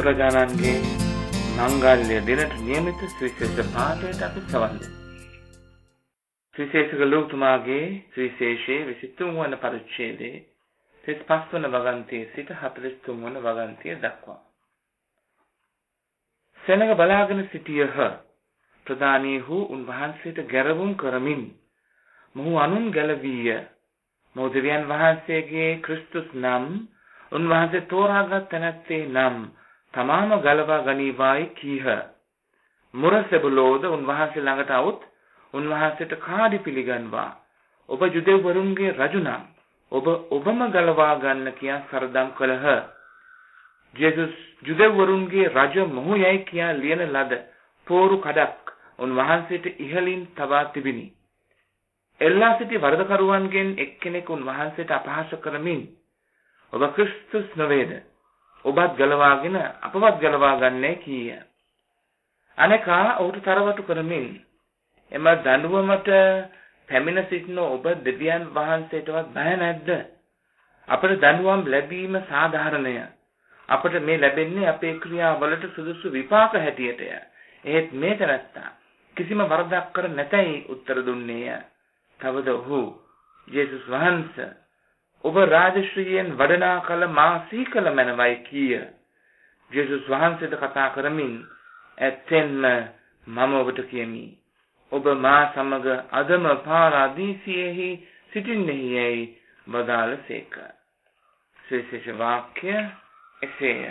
රජාණන්ගේ මංගල්‍ය දිනට නියමිත සුවිශේෂ පාඨයට අපි සවන් දෙමු. සුවිශේෂක ලෝකතුමාගේ සුවිශේෂයේ 23 වන පරිච්ඡේදයේ 35 වන වගන්තියේ සිට 43 වන වගන්තිය දක්වා. සෙනඟ බලාගෙන සිටියහ. ප්‍රධානීහු උන්වහන්සේට ගැරවුම් කරමින් මොහු අනුන් ගැලවීය. මොහු දෙවියන් වහන්සේගේ ක්‍රිස්තුස් නම් උන්වහන්සේ තෝරාගත් තැනැත්තේ නම් තමාම ගලවා ගනීවායි කීහ. මුරසෙබුලෝද උන්වහන්සේ ළඟට આવුත් උන්වහන්සේට කාඩි පිළිගන්වා ඔබ ජුදෙව්වරුන්ගේ රජු නම් ඔබම ගලවා ගන්න කියා සරදම් කළහ. ජේසුස් ජුදෙව්වරුන්ගේ රජ මොහු යයි කියා ලියන ලද පෝරු කඩක් උන්වහන්සේට ඉහළින් තබා තිබිනි. එල්ලා සිටි වරදකරුවන්ගෙන් එක්කෙනෙකු උන්වහන්සේට අපහාස කරමින් ඔබ ක්‍රිස්තුස් නොවේද? ඔබත් ගලවාගෙන අපවත් ගලවා ගන්නෑ කීය. අනේකා ඔහුට තරවටු කරමින් එම දඬුවමට පැමිණ සිටින ඔබ දෙවියන් වහන්සේටවත් බය නැද්ද? අපට දඬුවම් ලැබීම සාධාරණය. අපට මේ ලැබෙන්නේ අපේ ක්‍රියාවලට සුදුසු විපාක හැටියටය. එහෙත් මේ තැනැත්තා කිසිම වරදක් කර නැතයි උත්තර දුන්නේය. තවද ඔහු ජේසුස් වහන්සේ ඔබ රාජශ්‍රීයෙන් වඩනා කල මා සීකල මැනවයි කීය. ජේසුස් වහන්සේට කතා කරමින් ඇත්තෙන්ම මම ඔබට කියමි ඔබ මා සමග අදම පාරාදීසියෙහි සිටින්නේහි යයි වදාළසේක. සුවිශේෂ වාක්‍ය එසේය.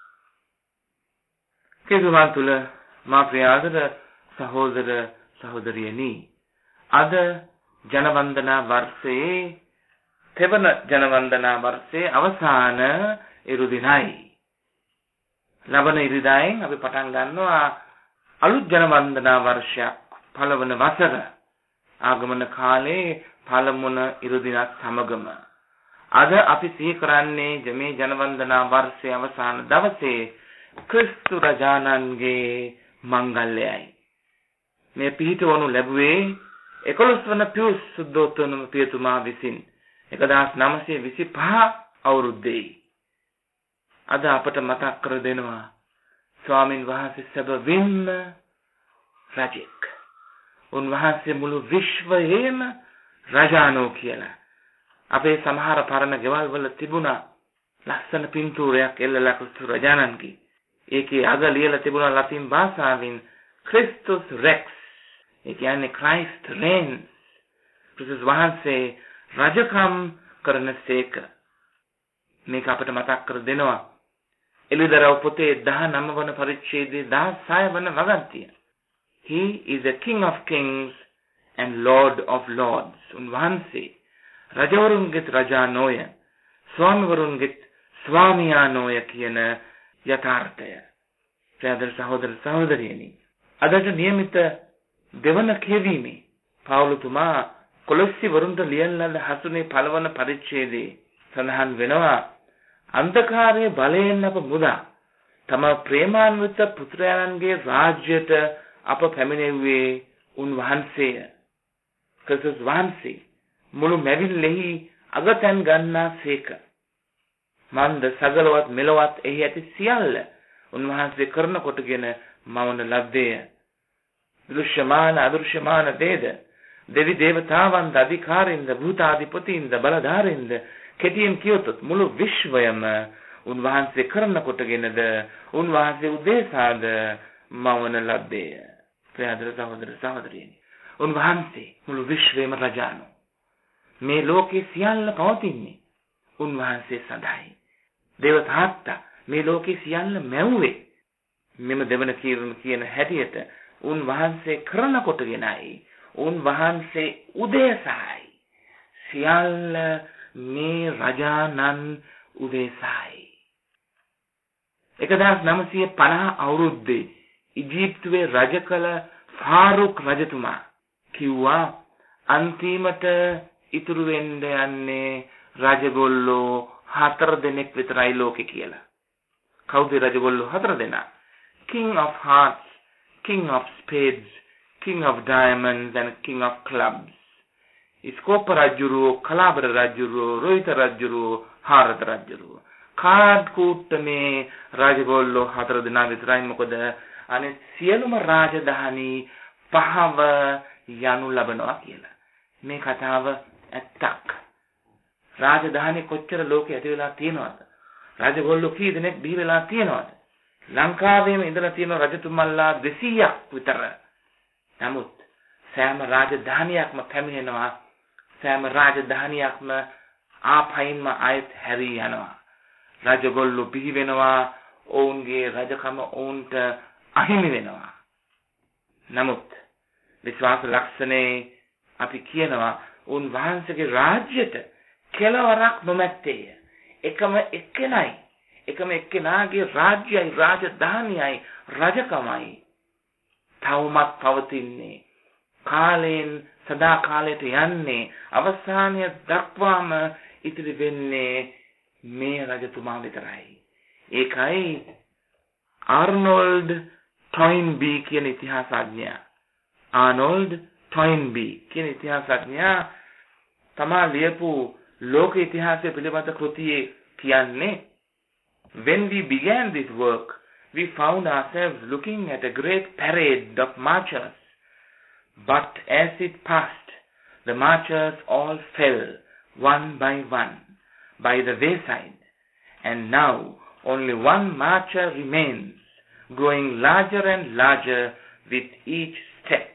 කෙසුමන් තුල මා ප්‍රියාදර සහෝදර සහෝදරියනි, අද ජනවන්දනා වර්ෂයේ තෙවන ජනවන්දනා වර්ෂයේ අවසාන ඉරු දිනයි. ලබන ඉරිදායෙන් අපි පටන් ගන්නවා අලුත් ජනවන්දනා වර්ෂයක් පළවන වසර ආගමන කාලේ පළමුවන ඉරු දිනත් සමගම අද අපි සිහි කරන්නේ මේ ජනවන්දනා වර්ෂයේ අවසාන දවසේ ක්‍රිස්තු රජාණන්ගේ මංගල්‍යයයි. මේ පිහිටවනු ලැබුවේ 11 වන පියුස් සුද්ධෝත්තම පියතුමා විසින් 1925 අවුරුද්දේ. අද අපට මතක් කර දෙනවා ස්වාමින් වහන්සේ සැබවින්ම රජෙක්. උන්වහන්සේ මුළු විශ්වයේම රජානෝ කියලා. අපේ සමහර පරණ ගෙවල් වල තිබුණා ලස්සන පින්තූරයක් එල්ලලා ක්‍රිස්තු රජාණන්ගේ. ඒකේ අග ලියලා තිබුණා ලතින් භාෂාවෙන් ක්‍රිස්තුස් රෙක්ස්. ඒ කියන්නේ ක්‍රයිස්ට් රේන්ස්. ක්‍රිස්තුස් වහන්සේ රජකම් කරන සේක. මේක අපිට මතක් කර දෙනවා එළිදරව් පොතේ 19 වන පරිච්ඡේදයේ 16 වන වගන්තිය. He is the King of Kings and Lord of Lords. උන්වහන්සේ රජවරුන්ගේ රජානෝය, ස්වාමිවරුන්ගේ ස්වාමියානෝය කියන යථාර්ථය. ප්‍රියදර සහෝදර සහෝදරියනි, අදට නියමිත දෙවන කියවීමේ පවුලතුමා කොලොස්සි වරුන්ට ලියන ලද 7 පළවන පරිච්ඡේදයේ සඳහන් වෙනවා අන්ධකාරයේ බලයෙන් අප මුදා තම ප්‍රේමාන්විත පුත්‍රයන්ගේ රාජ්‍යයට අප පැමිණෙව්වේ උන්වහන්සේය. ක්‍රිස්තුස් වහන්සේ මුළු මැවිල්ලෙහි අගතැන් ගන්නා සේක. මන්ද සගලවත් මෙලවත් එහි ඇති සියල්ල උන්වහන්සේ කරන කොටගෙන මවන ලද්දේය. දෘශ්‍යමාන අදෘශ්‍යමාන දේද දෙවි දේවතාවන්ද අධිකාරින්ද භූතාධිපතින්ද බලධාරින්ද කෙටියෙන් කියොත් මුළු විශ්වයම උන්වහන්සේ කරන කොටගෙනද උන්වහන්සේ උදෙසාද මවන ලද්දේය. ප්‍රියදර සහෝදර සහෝදරියනි, උන්වහන්සේ මුළු විශ්වයේම රජානෝ. මේ ලෝකේ සියල්ල පවතින්නේ උන්වහන්සේ සඳහායි. දේවතාත්තා මේ ලෝකේ සියල්ල මැව්වේ මෙම දෙවන කීරුණ කියන හැටියට උන්වහන්සේ කරන කොටගෙනයි. උන්වහන්සේ උදෙසායි. සියල්ල මේ රජානන් උදෙසායි. 1950 අවුරුද්දේ ඊජිප්තුවේ රජ කළ ෆාරුක් රජතුමා කිව්වා අන්තිමට ඉතුරු වෙන්න යන්නේ රජගොල්ලෝ 4 දෙනෙක් විතරයි ලෝකේ කියලා. කවුද රජගොල්ලෝ 4 දෙනා? King of Hearts, King of Spades, King of Diamonds and King of Clubs. ඉස්කෝප රජුරෝ, කලාබර රජුරෝ, රෝහිත රජුරෝ, හාරත රජුරෝ. කාඩ් කූට්ට මේ රාජගෝල්ලෝ 4 දෙනා විතරයි. මොකද අනිත් සියලුම රාජධානි පහව යනු ලබනවා කියලා. මේ කතාව ඇත්තක්. රාජධානි කොච්චර ලෝකෙ ඇති වෙලා තියෙනවද? රාජගෝල්ලෝ කී දෙනෙක් බිහි වෙලා තියෙනවද? ලංකාවේම ඉඳලා තියෙන රජතුමල්ලා 200ක් විතර. නමුත් සෑම රාජධානියක්ම පැමිණෙනවා. සෑම රාජධානියක්ම ආපයින්ම ආයෙත් හැරී යනවා. රජගෝල්ලෝ බිහි වෙනවා. ඔවුන්ගේ රජකම ඔවුන්ට අහිමි වෙනවා. නමුත් විශ්වාස ලක්ෂණේ අපි කියනවා උන් වහන්සේගේ රාජ්‍යයට කෙලවරක් නොමැත්තේය. එකම එක්කෙනාගේ රාජ්‍යයි රාජධානියයි රජකමයි තවමත් පවතින්නේ. කාලයෙන් සදා කාලයට යන්නේ අවසානය දක්වාම ඉතිරි වෙන්නේ මේ රජතුමා විතරයි. ඒකයි ආර්නෝල්ඩ් ටොයින්බී කියන ඉතිහාසඥයා. ආර්නෝල්ඩ් ටොයින්බී කියන ඉතිහාසඥයා තමා ලියපු ලෝක ඉතිහාසය පිළිබඳ කෘතියේ කියන්නේ when we began this work we found ourselves looking at a great parade of marchers, but as it passed the marchers all fell one by one by the wayside, and now only one marcher remains, growing larger and larger with each step.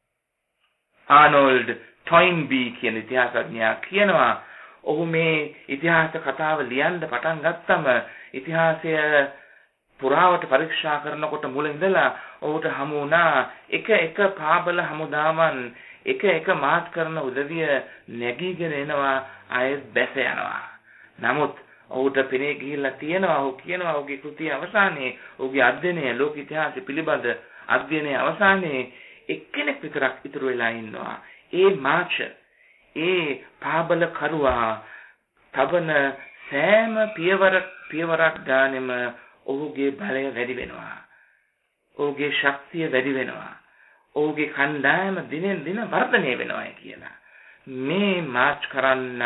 ආනෝල්ඩ් ටොයින්බී කියන ඉතිහාසඥයා කියනවා ඔහු මේ ඉතිහාස කතාව ලියන්න පටන් ගත්තම ඉතිහාසය පුරාවට පරීක්ෂා කරනකොට මුල ඉඳලා ඔහුට හමු වුණා එක පාබල හමුදාවන් එක මාත් කරන උදවිය නැගීගෙන එනවා ආයෙත් බැස යනවා. නමුත් ඔහුට පෙනී ගිහිල්ලා තියෙනවා. ඔහු කියනවා ඔහුගේ කෘතිය අවසානයේ ඔහුගේ අධ්‍යයනය ලෝක ඉතිහාසය පිළිබඳ අධ්‍යයනයේ අවසානයේ එක්කෙනෙක් විතරක් ඉතුරු වෙලා ඉන්නවා. ඒ මාර්චර්, ඒ පාබල කරුවා තබන සෑම පියවරක් ගානෙම ඔහුගේ බලය වැඩි වෙනවා. ඔහුගේ ශක්තිය වැඩි වෙනවා. ඔහුගේ කණ්ඩායම දිනෙන් දින වර්ධනය වෙනවා කියලා. මේ මාර්ච් කරන්න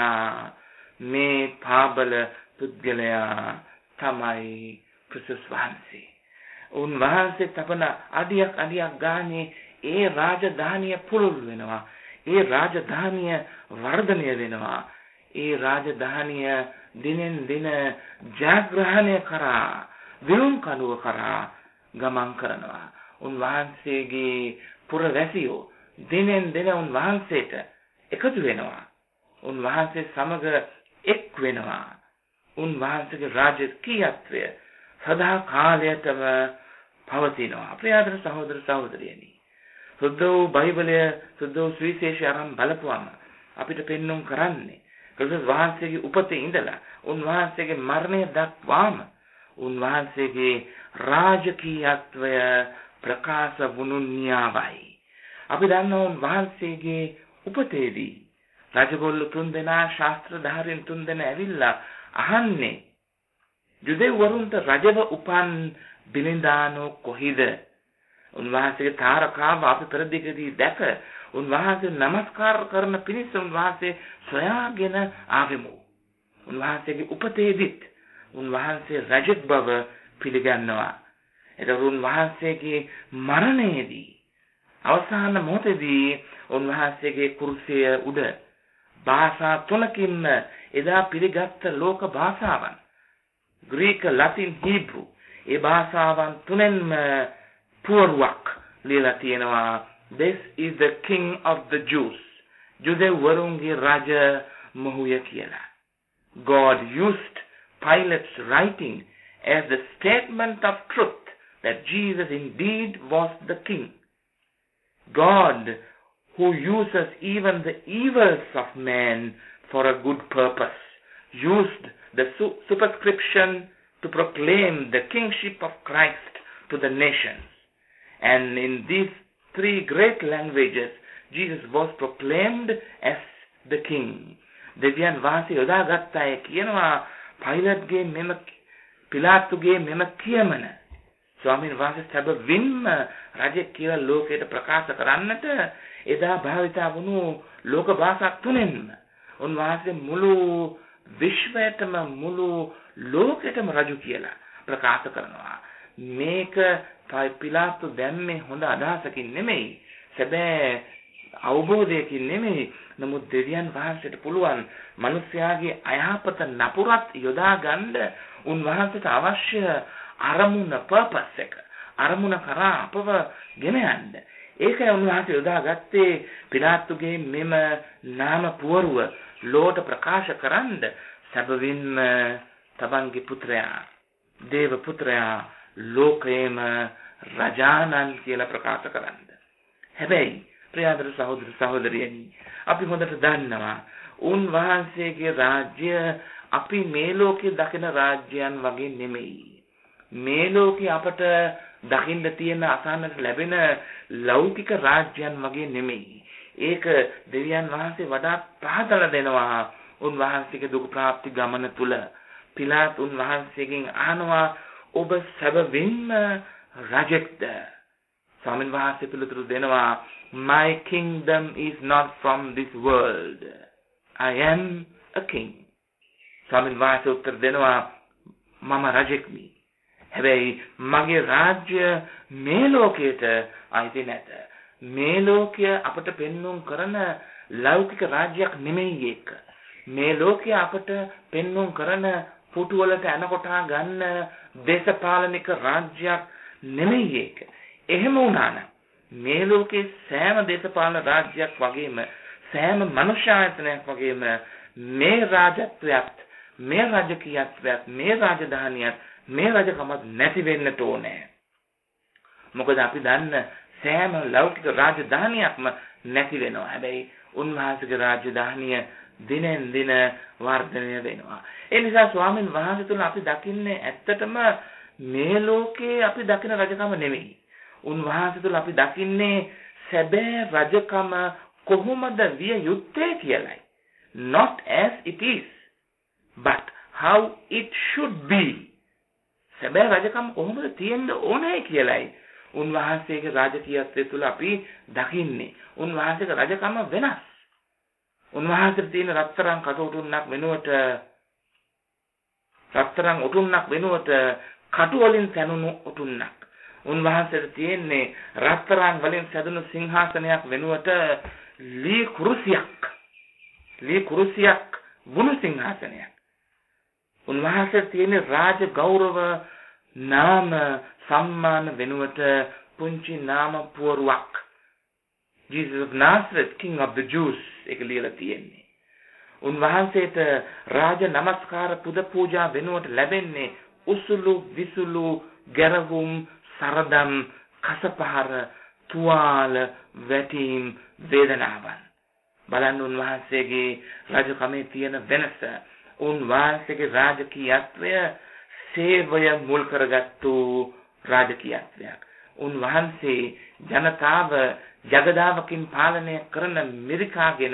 මේ පාබල පුද්ගලයා තමයි ක්‍රිස්තුස් වහන්සේ. උන්වහන්සේ තපන අඩියක් ගානේ ඒ රාජධානිය පුළුල් වෙනවා. ඒ රාජධානිය වර්ධනය වෙනවා. ඒ රාජධානිය දිනෙන් දින ජයග්‍රහණය කරා විරුම් කනුව කරා ගමන් කරනවා. උන්වහන්සේගේ පුරවැසියෝ දිනෙන් දින උන්වහන්සේට එකතු වෙනවා. උන්වහන්සේ සමග එක් වෙනවා. උන්වහන්සේගේ රාජකීයත්වය සදා කාලයටම පවතිනවා. ප්‍රියතර සහෝදර සහෝදරියනි, සුද්ධ බයිබලය සුද්ධ සුවිශේෂය අරන් බලපුවම අපිට පෙන්වුම් කරන්නේ ක්‍රිස්තුස් වහන්සේගේ උපතේ ඉඳලා උන්වහන්සේගේ මරණය දක්වාම උන්වහන්සේගේ රාජකීයත්වය ප්‍රකාශ වුණු න්‍යායයි. අපි දන්නවා උන්වහන්සේගේ උපතේදී රජගොල්ලෝ 3 දෙනා ශාස්ත්‍රධාරීන් 3 දෙනා ඇවිල්ලා අහන්නේ යුදෙව්වරුන්ට රජව උපන් බිලින්දානෝ කොහිද? උන්වහන්සේගේ තාරකාව අපි පෙරදිගදී දැක උන්වහන්සේ නමස්කාර කරන පිණිස උන්වහන්සේ සොයාගෙන ආවෙමු. උන්වහන්සේගේ උපතේදීත් උන්වහන්සේ රජෙක් බව පිළිගන්නවා. ඒක උන්වහන්සේගේ මරණයේදී අවසාන මොහොතේදී උන්වහන්සේගේ කුරුසිය උඩ භාෂා 3කින් එදා පිළිගත් ලෝක භාෂාවන් ග්‍රීක, ලතින්, හීබ්‍රු ඒ භාෂාවන් 3න්ම පුවරුවක් ලියලා තියෙනවා. This is the king of the Jews. ජුදෙව්වරුන්ගේ රජ මොහුය කියලා. God used Pilate's writing as the statement of truth that Jesus indeed was the king. God, who uses even the evils of man for a good purpose, used the superscription to proclaim the kingship of Christ to the nations. And in these 3 great languages, Jesus was proclaimed as the king. දෙවියන් වහන්සේ යොදාගත්තා කියනවා පයිලට්ගේ පිලාතුගේ මෙම කියමන ස්වාමීන් වහන්සේ සැබවින්ම රජෙක් කියලා ලෝකයට ප්‍රකාශ කරන්නට එදා භාවිතා වුණු ලෝක භාෂා 3න්ම උන්වහන්සේ මුළු විශ්වයටම මුළු ලෝකෙටම රජු කියලා ප්‍රකාශ කරනවා. මේක පිලාතු දැම්මේ හොඳ අදහසකින් නෙමෙයි. සැබෑ අවබෝධයකින් නෙමෙයි. නමුත් දෙවියන් වහන්සේට පුළුවන් මිනිස්යාගේ අයහපත නපුරත් යොදා ගන්න උන්වහන්සේට අවශ්‍ය අරමුණ පර්පස් එක. අරමුණ කරා අපව ගෙන යන්න. ඒකයි උන්වහන්සේ යොදාගත්තේ පිලාතුගේ මෙම නාම පුවරුව ලෝට ප්‍රකාශ කරන්න. සැබවින්ම තමන්ගේ පුත්‍රයා දේව පුත්‍රයා ලෝකේම රජානන් කියලා ප්‍රකාශ කරන්න. හැබැයි ප්‍රියාදර සහෝදර සහෝදරියනි අපි හොඳට දන්නවා උන්වහන්සේගේ රාජ්‍ය අපි මේ ලෝකේ දකින රාජ්‍යයන් වගේ නෙමෙයි. මේ ලෝකේ අපට දකින්න තියෙන අසන්නට ලැබෙන ලෞකික රාජ්‍යයන් වගේ නෙමෙයි. ඒක දෙවියන් වහන්සේ වඩා පහදලා දෙනවා. උන්වහන්සේගේ දුක ප්‍රාප්ති ගමන තුල පිලාත් උන්වහන්සේගෙන් අහනවා ඔබ සැබවින්ම රජෙක්ද? ස්වාමීන් වහන්සේ පිළිතුරු දෙනවා My kingdom is not from this world. I am a king. ස්වාමීන් වහන්සේ උත්තර දෙනවා මම රජෙක්මි. හැබැයි මගේ රාජ්‍ය මේ ලෝකයට අයිති නැත. මේ ලෝකය අපට පෙන්වුම් කරන ලෞකික රාජ්‍යයක් නෙමෙයි ඒක. මේ ලෝකය අපට පෙන්වුම් කරන පුටු වලට අනකොටා ගන්න දේශපාලනික රාජ්‍යයක් නෙමෙයි ඒක. එහෙම වුණා නම් මේ ලෝකේ සෑම දේශපාලන රාජ්‍යයක් වගේම සෑම මනුෂ්‍ය ආයතනයක් වගේම මේ රාජත්වයක් මේ රාජකීයත්වයක් මේ රාජධානියක් මේ රජකමක් නැති වෙන්නට ඕනේ. මොකද අපි දන්න සෑම ලෞකික රාජධානියක්ම නැති වෙනවා. හැබැයි උන්වහන්සේගේ රාජධානිය දිනෙන් දින වර්ධනය වෙනවා. ඒ නිසා ස්වාමීන් වහන්සේ තුල අපි දකින්නේ ඇත්තටම මේ ලෝකේ අපි දකින රජකම නෙමෙයි. උන්වහන්සේ තුල අපි දකින්නේ සැබෑ රජකම කොහොමද විය යුත්තේ කියලයි. Not as it is, but how it should be. සැබෑ රජකම කොහොමද තියෙන්න ඕනේ කියලයි උන්වහන්සේගේ රාජකීයත්වය තුල අපි දකින්නේ. උන්වහන්සේගේ රජකම වෙනස්. උන්වහන්සේට තියෙන රත්තරන් කටුටුන්නක් වෙනුවට කටු වලින් සැනුණු උටුන්නක්. උන්වහන්සේට තියෙන්නේ රත්තරන් වලින් සැදුණු සිංහාසනයක් වෙනුවට ලී කුරුසියක් වුණු සිංහාසනයක්. උන්වහන්සේට තියෙන රාජ ගෞරව නාම සම්මාන වෙනුවට පුංචි නාම පුවරුවක්. Jesus of Nazareth, King of the Jews එක ලියලා තියෙන්නේ. උන්වහන්සේට රාජ නමස්කාර පුද පූජා වෙනුවට ලැබෙන්නේ උසුළු විසුළු ගැරවුම් සරදම් කසපහර තුවාල වැටීම් වේදනාවන්. බලන්න උන්වහන්සේගේ රජකමේ තියෙන වෙනස. උන්වහන්සේගේ රාජකීයත්වය සේවය මුල් කරගත්තු රාජකීයත්වයක්. උන්වහන්සේ ජනතාව ජගදාවකින් පාලනය කරන මිරිකාගෙන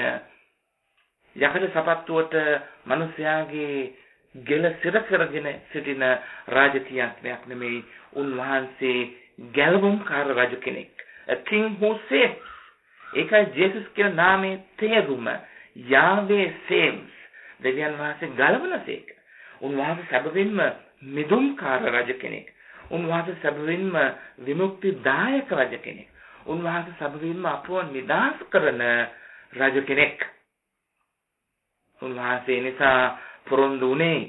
යකඩ සපත්තුවට මිනිස්යාගේ ගෙල සිර කරගෙන සිටින රාජකීයත්වයක් නෙමෙයි. උන්වහන්සේ ගැලවුම්කාර රජ කෙනෙක්. A king who saves. ඒකයි ජේසුස් කියන නාමයේ තේරුම. යාවේ saves. දෙවියන් වහන්සේ ගලවනසේක. උන්වහන්සේ සැබවින්ම මිදුම්කාර රජ කෙනෙක්. උන්වහන්සේ සැබවින්ම විමුක්තිදායක රජ කෙනෙක්. උන්වහන්සේ සැබවින්ම අපව නිදහස් කරන රජ කෙනෙක්. උන්වහන්සේ නිසා පොරොන්දු උනේ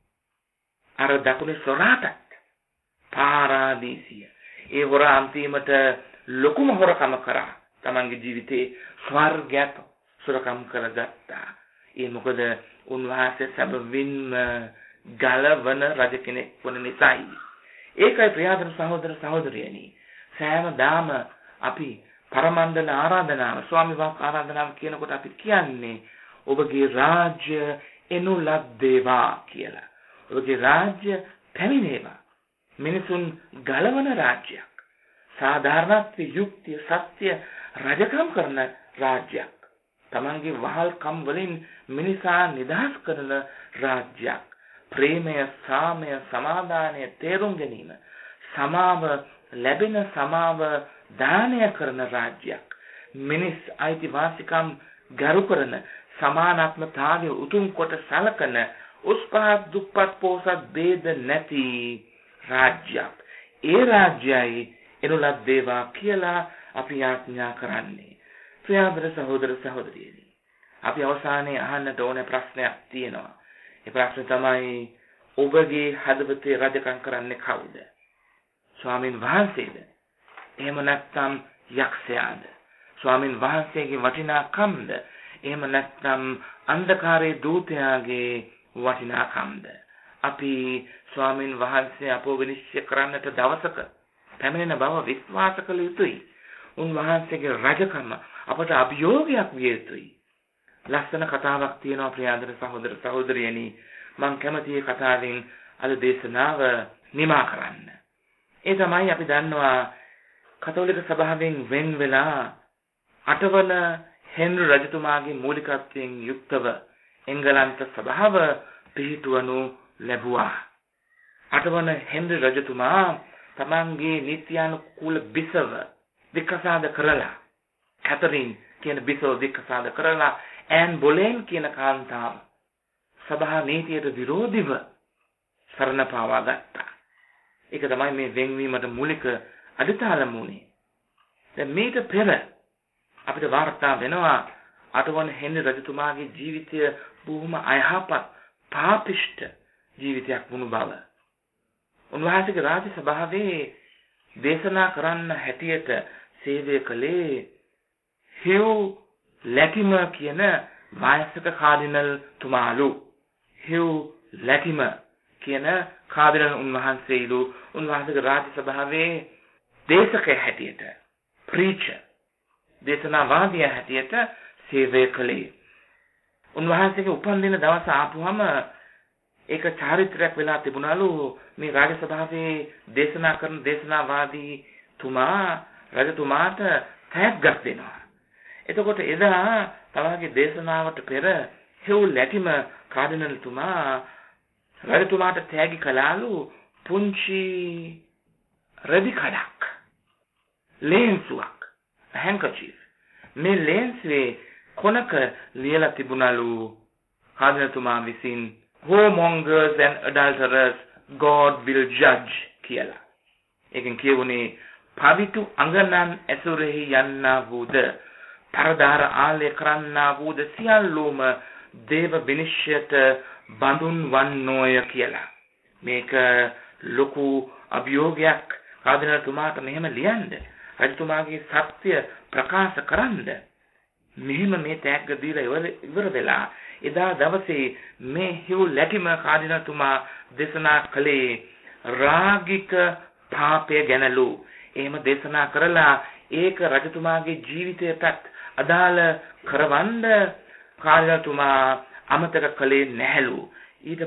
අර දකුණේ සොරාටත් පාරාදීසිය. ඒ හොරා අන්තිමට ලොකුම හොරකම කරා. තමන්ගේ ජීවිතේ ස්වර්ගයට සොරකම් කරගත්තා. ඒ මොකද උන්වහන්සේ සැබවින්ම ගලවන රජ කෙනෙක් වන නිසායි. ඒකයි ප්‍රියාදර සහෝදර සහෝදරියනි. සෑමදාම අපි පරමණ්ඩල ආරාධනාව ස්වාමි වාක් ආරාධනාව කියනකොට අපි කියන්නේ ඔබගේ රාජ්‍ය එනු ලද්දේවා කියලා. ඔබගේ රාජ්‍ය පැමිණේවා. මිනිසුන් ගලවන රාජ්‍යයක්. සාධාරණත්ව යුක්තිය සත්‍ය රජකම් කරන රාජ්‍යයක්. තමන්ගේ වහල්කම් වලින් මිනිසා නිදහස් කරන රාජ්‍යයක්. ප්‍රේමය, සාමය, සමාදානය තේරුම් ගැනීම, සමාව ලැබෙන සමාව දානය කරන රාජ්‍යයක්. මිනිස් අයිතිවාසිකම් ගරු කරන සමානාත්මතාවය උතුම් කොට සලකන උස් පහත් දුප්පත් පොහොසත් ભેද නැති රාජ්‍යයක්. ඒ රාජ්‍යයි එනු ලද්දේවා කියලා අපි ආඥා කරන්නේ. ප්‍රියාදර සහෝදර සහෝදරියනි, අපි අවසානයේ අහන්නට ඕන ප්‍රශ්නයක් තියෙනවා. ඒ ප්‍රශ්නේ තමයි ඔබගේ හදවතේ රජකම් කරන්නේ කවුද? ස්වාමින් වහන්සේද? එහෙම නැත්නම් යක්ෂයාද? ස්වාමින් වහන්සේගේ වටිනාකම්ද? එහෙම නැත්නම් අන්ධකාරයේ දූතයාගේ වටිනාකම්ද? අපි ස්වාමින් වහන්සේ අපව විනිශ්චය කරන්නට දවසක පැමිණෙන බව විශ්වාස කළ යුතුයි. උන්වහන්සේගේ රජකම අපට අභියෝගයක් විය යුතුයි. ලස්සන කතාවක් තියෙනවා ප්‍රියාදර සහෝදර සහෝදරියනි. මම කැමතියි කතාවෙන් අද දේශනාව නිමා කරන්න. ඒ තමයි අපි දන්නවා කතෝලික සභාවෙන් වෙන් වෙලා 8 වන හෙන්රි රජතුමාගේ මූලිකත්වයෙන් යුක්තව එංගලන්ත සභාව පිහිටුවනු ලැබුවා. 8 වන හෙන්රි රජතුමා තමන්ගේ නීත්‍යානුකූල බිසව විකසාද කරලා, කැතරින් කියන බිසව විකසාද කරලා ඇන් බොලෙන් කියන කාන්තාව සභා නීතියට විරෝධීව සරණ පාවා ගත්තා. ඒක තමයි මේ වෙන්වීමට මූලික අදිතාලම උනේ. දැන් මේක පෙර අපිට වාර්තා වෙනවා 8 වන හෙන්රි රජතුමාගේ ජීවිතය බොහොම අයහපත් පාපිෂ්ඨ ජීවිතයක් වුණු බව. උන්වහන්සේගේ රාජ්‍ය සභාවේ දේශනා කරන්න හැටියට සේවය කළේ හිව් ලැටිමර් කියන වායස්ක කාඩිනල් තුමාලු. හිව් ලැටිමර් කියන කාඩිනල් උන්වහන්සේලු උන්වහන්සේගේ රාජ්‍ය සභාවේ දේශකයා හැටියට, ප්‍රීචර්, දේශනාවාදියා හැටියට සේවය කළේ. උන්වහන්සේගේ උපන්දින දවස ආපුවම ඒක චාරිත්‍රාක් වෙලා තිබුණලු. මේ රාජ සභාවේ දේශනා කරන දේශනාවාදී තුමා රජතුමාට තෑග්ගක් දෙනවා. එතකොට එදා තමගේ දේශනාවට පෙර හිව් ලැටිමර් කාඩිනල් තුමා රජතුමාට තෑගි කළාලු පුංචි රෙදි කඩක්, ලේන්සුවක්, handkerchief. මේ ලේන්සුවේ කොනක ලියලා තිබුණලු කාඩිනල් තුමා විසින් whoremongers and adulterers God will judge කියලා. ඒකෙන් කියවුනේ පවිතු අඟනන් ඇසුරෙහි යන්නා වූද, පරදාර ආලය කරන්නා වූද සියල්ලෝම දේව විනිශ්චයට බඳුන් වන්නෝය කියලා. මේක ලොකු අභියෝගයක් කාදිනල්තුමාට මෙහෙම ලියන්න, රජතුමාගේ සත්‍ය ප්‍රකාශ කරන්න. මෙහෙම මේ තෑග්ග දීලා ඉවර වෙලා එදා දවසේ මේ හිව් ලැටිමර් කාදිනල්තුමා දේශනා කළේ රාගික පාපය ගැනලු. එහෙම දේශනා කරලා ඒක රජතුමාගේ ජීවිතයටත් අදාළ කරවන්න කාදිනල්තුමා අමතක කළේ නැහැලු. ඊට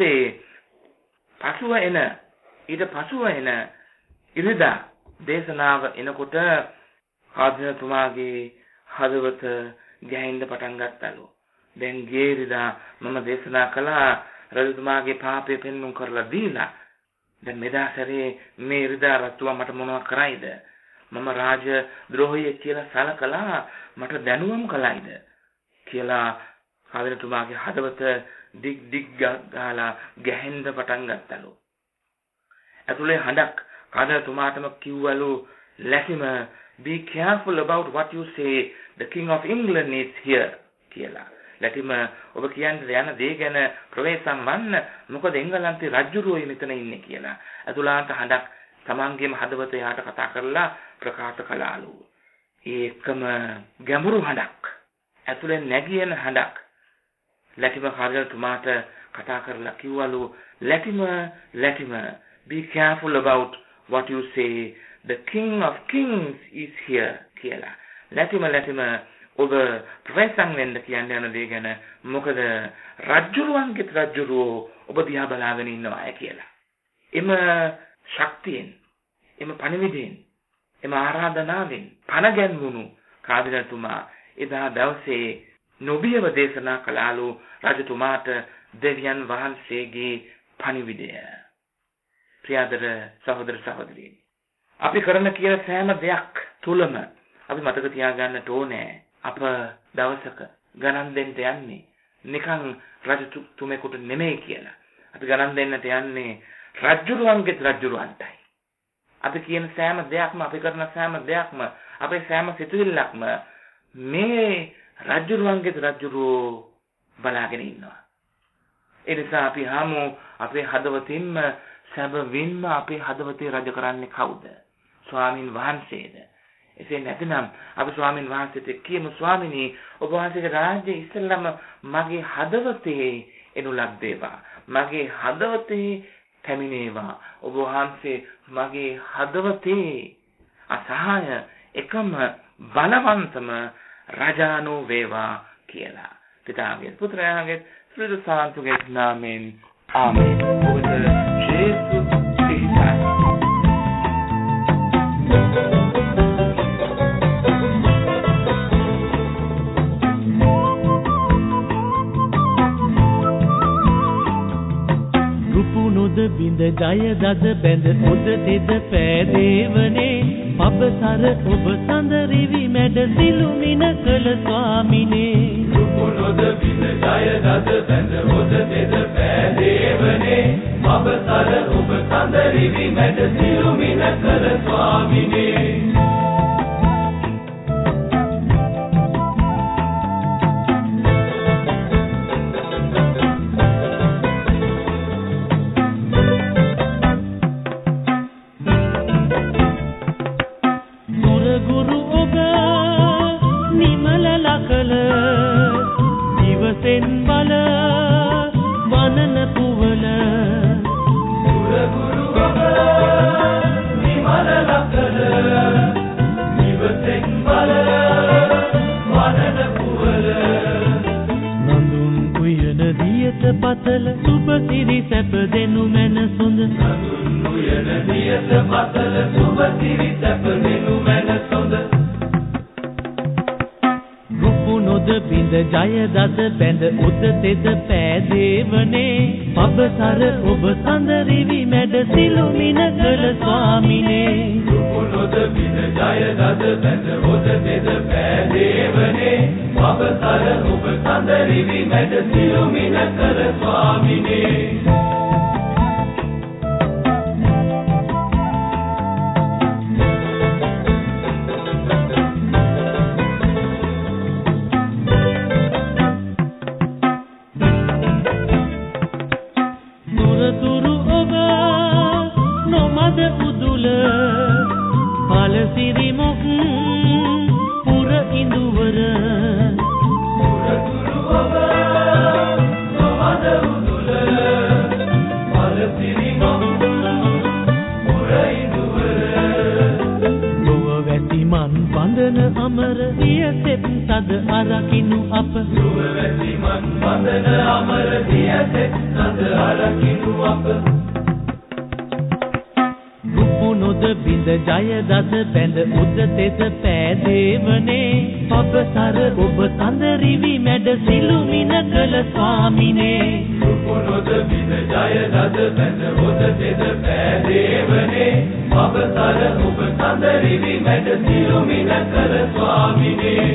පසුව එන ඉරිදා දේශනාව එනකොට කාදිනල්තුමාගේ හදවත ගැහෙන්න පටන් ගත්තලු. දැන් ගේරිදා මම දේශනා කළා රජතුමාගේ පාපය පෙන්වුම් කරලා දීලා. දැන් මෙදා සැරේ මේ ඉරිදා රජතුමා මට මොනවා කරයිද? මම රාජ ද්‍රෝහියෙක් කියලා සලකලා මට දැනුවම් කළයිද කියලා කාදිනල්තුමාගේ හදවත දිග් ගාලා ගැහෙන්න පටන් ගත්තලු. ඇතුලේ හඬක් කාදිනල්තුමාටම කිව්වලු, ලැටිමර්, be careful about what you say, the king of England is here කියලා. ලැටිමර්, ඔබ කියන්නේ යන දේ ගැන ප්‍රවේශම් වන්න, මොකද එංගලන්තේ රජුරුවෝ මෙතන ඉන්නේ කියලා. ඇතුළාන්ත හඬක් තමන්ගේම හදවත යාට කතා කරලා ප්‍රකාශ කළාලු. ඒකම ගැඹුරු හඬක්, ඇතුලෙන් නැගියන හඬක් ලැටිමර් කාදිනල්තුමාට කතා කරලා කිව්වලු, ලැටිමර්, be careful about what you say, the king of kings is here කියලා. ලැටිමර්, ඔබ ප්‍රවේශම් වෙන්න කියන්නේ යන දේ ගැන, මොකද රජුරුවන්ගේ රජුරුවෝ ඔබ දිහා බලාගෙන ඉන්නවා කියලා. එම ශක්තියෙන්, එම පණිවිඩයෙන්, එම ආරාධනාවෙන් පණ ගැන්වුණු කාදිනල්තුමා එදා දවසේ නොබියව දේශනා කළාලු රජතුමාට දෙවියන් වහන්සේගේ පණිවිඩය. ප්‍රියාදර සහෝදර සහෝදරියනි, අපි කරන කියන සෑම දෙයක් තුලම අපි මතක තියාගන්නට ඕනේ අප දවසක ගණන් දෙන්න යන්නේ නිකන් රජතුමෙකුට නෙමෙයි කියලා. අපි ගණන් දෙන්නට යන්නේ රජුරුවන්ගේ රජුරුවන්ටයි. අපි කියන සෑම දෙයක්ම, අපි කරන සෑම දෙයක්ම, අපේ සෑම සිතුවිල්ලක්ම මේ රජුරුවන්ගේ රජුරුවෝ බලාගෙන ඉන්නවා. ඒ නිසා අපි හමු අපේ හදවතින්ම සැබවින්ම අපේ හදවතේ රජ කරන්නේ කවුද? ස්වාමින් වහන්සේද? එසේ නැතිනම් අපි ස්වාමින් වහන්සේට කියමු, ස්වාමිනී ඔබ වහන්සේගේ රාජ්‍යය ඉස්සෙල්ලාම මගේ හදවතේ එනු ලද්දේවා. මගේ හදවතේ පැමිණේවා. ඔබ වහන්සේ මගේ හදවතේ අසහාය එකම බලවන්තම රජානු වේවා කියලා. පිතාගේ පුත්‍රයාගේ ශ්‍රේෂ්ඨ සාන්තුගේ නාමයෙන් ආමේන්. ඔබට ජේසුස් ක්‍රිස්තුස් බිඳ ජය දද බැඳ උද තෙද පෑදේවනේ පබසර ඔබ සඳරිවි මැඩ සිළුමින කළ ස්වාමිනේ රුපුනොද බිඳ ජය දද බැඳ උද තෙද පෑදේවනේ පබසර ඔබ සඳරිවි මැඩ සිළුමින කළ ස්වාමිනේ පතල සුබ සිරි සැප දෙනු මැන සොඳ නඳුන් උයන දියත පතල සුබ සිරි සැප දෙනු මැන සොඳ රුපුනොද බිඳ ජය දද බැඳ උද තෙද පෑදේවනේ පබසර ඔබ සඳරිවි මැඩ සිළුමින කළ ස්වාමිනේ රුපුනොද බිඳ ජය දද බැඳ උද තෙද පෑදේවනේ පබසර ඔබ සඳරිවි මැඩ සිළුමින කළ ස්වාමිනේ දුරතුරු ඔබ නොමද උදුල පලසිරි මොක් පුර ඉඳුවර බඳන අමර දියසෙත් තද අරකිනු අප සුව වැසි මන් බඳන අමර දියසෙත් තද අරකිනු අප රුපුනොද බිඳ ජය දද බැඳ උද තෙද පෑදේවනේ පබසර ඔබ සඳරිවි මැඩ සිළුමින කළ ස්වාමිනේ රුපුනොද බිඳ ජය දද බැඳ උද තෙද පෑදේවනේ පබසර ඔබ සඳරිවි මැඩ සිළුමින කළ ස්වාමිනේ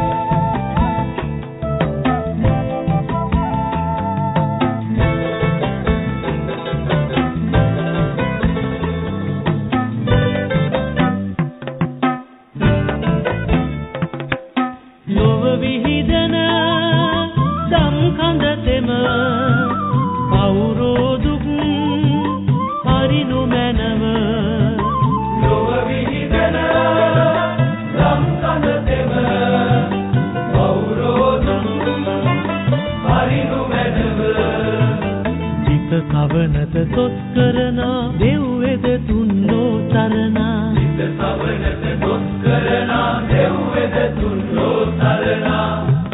කවනත තොස් කරනා දෙව් වෙද තුන්ලෝ තරනා සිත කවනත තොස් කරනා දෙව් වෙද තුන්ලෝ තරනා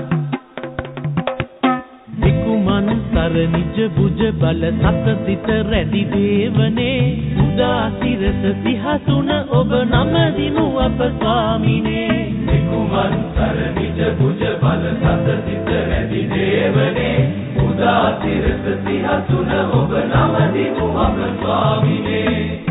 විකුමන් සර නිජ බුජ බල සත සිත රැඳි දේවනේ උදා සිරස සිහසුන ඔබ නම දිනු අප ස්වාමිනේ විකුමන් සර නිජ බුජ බල සත සිත රැඳි දේවනේ උදා සිරස සිහසුන ඔබ නම දිනු අප ස්වාමිනේ